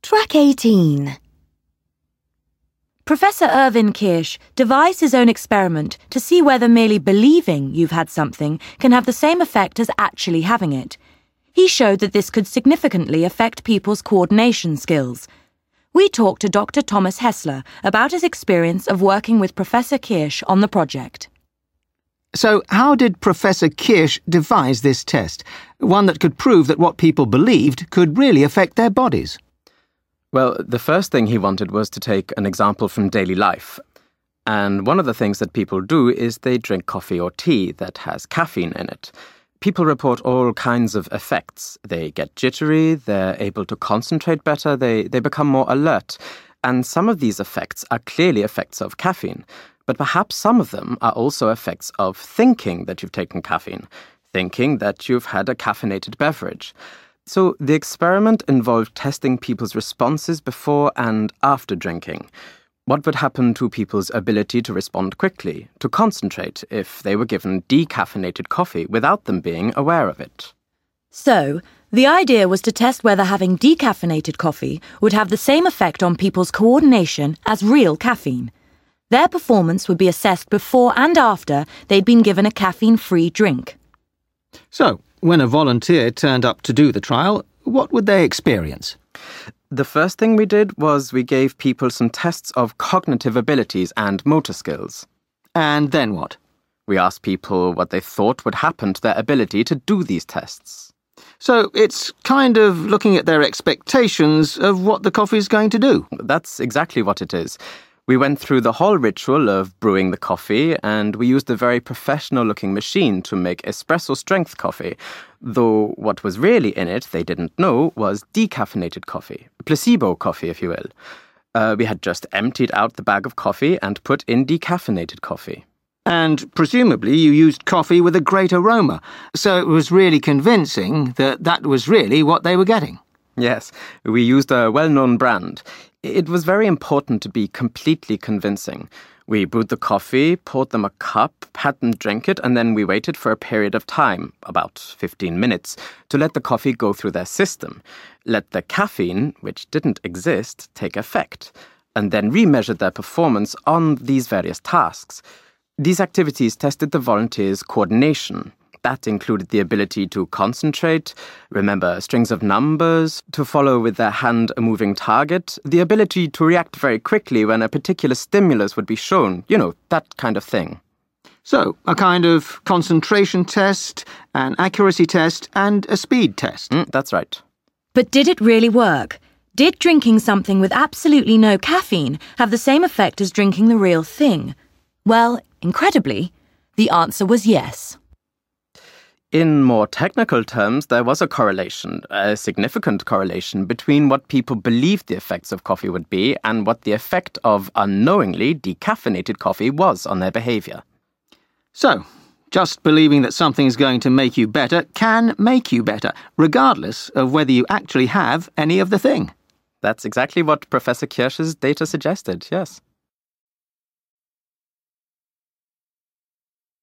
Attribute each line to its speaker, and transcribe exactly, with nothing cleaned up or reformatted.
Speaker 1: Track eighteen. Professor Irvin Kirsch devised his own experiment to see whether merely believing you've had something can have the same effect as actually having it. He showed that this could significantly affect people's coordination skills. We talked to Doctor Thomas Hessler about his experience of working with Professor Kirsch on the project.
Speaker 2: So, how did Professor Kirsch devise this test? One that could prove that what people believed could really affect their bodies?
Speaker 3: Well, the first thing he wanted was to take an example from daily life. And one of the things that people do is they drink coffee or tea that has caffeine in it. People report all kinds of effects. They get jittery, they're able to concentrate better, they, they become more alert. And some of these effects are clearly effects of caffeine. But perhaps some of them are also effects of thinking that you've taken caffeine, thinking that you've had a caffeinated beverage. So the experiment involved testing people's responses before and after drinking. What would happen to people's ability to respond quickly, to concentrate, if they were given decaffeinated coffee without them being aware of it?
Speaker 1: So, the idea was to test whether having decaffeinated coffee would have the same effect on people's coordination as real caffeine. Their performance would be assessed before and after they'd been given a caffeine-free drink.
Speaker 2: So, when a volunteer turned up to do the trial, what would they experience?
Speaker 3: The first thing we did was we gave people some tests of cognitive abilities and motor skills.
Speaker 2: And then what?
Speaker 3: We asked people what they thought would happen to their ability to do these tests.
Speaker 2: So it's kind of looking at their expectations of what the coffee's going to do.
Speaker 3: That's exactly what it is. We went through the whole ritual of brewing the coffee, and we used a very professional-looking machine to make espresso-strength coffee, though what was really in it, they didn't know, was decaffeinated coffee, placebo coffee, if you will. Uh, we had just emptied out the bag of coffee and put in decaffeinated coffee.
Speaker 2: And presumably you used coffee with a great aroma, so it was really convincing that that was really what they were getting.
Speaker 3: Yes, we used a well-known brand. It was very important to be completely convincing. We brewed the coffee, poured them a cup, had them drink it, and then we waited for a period of time, about fifteen minutes, to let the coffee go through their system, let the caffeine, which didn't exist, take effect, and then remeasured their performance on these various tasks. These activities tested the volunteers' coordination. That included the ability to concentrate, remember strings of numbers, to follow with their hand a moving target, the ability to react very quickly when a particular stimulus would be shown, you know, that kind of thing.
Speaker 2: So, a kind of concentration test, an accuracy test, and a speed test.
Speaker 3: Mm, that's right.
Speaker 1: But did it really work? Did drinking something with absolutely no caffeine have the same effect as drinking the real thing? Well, incredibly, the answer was yes.
Speaker 3: In more technical terms, there was a correlation, a significant correlation, between what people believed the effects of coffee would be and what the effect of unknowingly decaffeinated coffee was on their behavior.
Speaker 2: So, just believing that something is going to make you better can make you better, regardless of whether you actually have any of the thing.
Speaker 3: That's exactly what Professor Kirsch's data suggested, yes.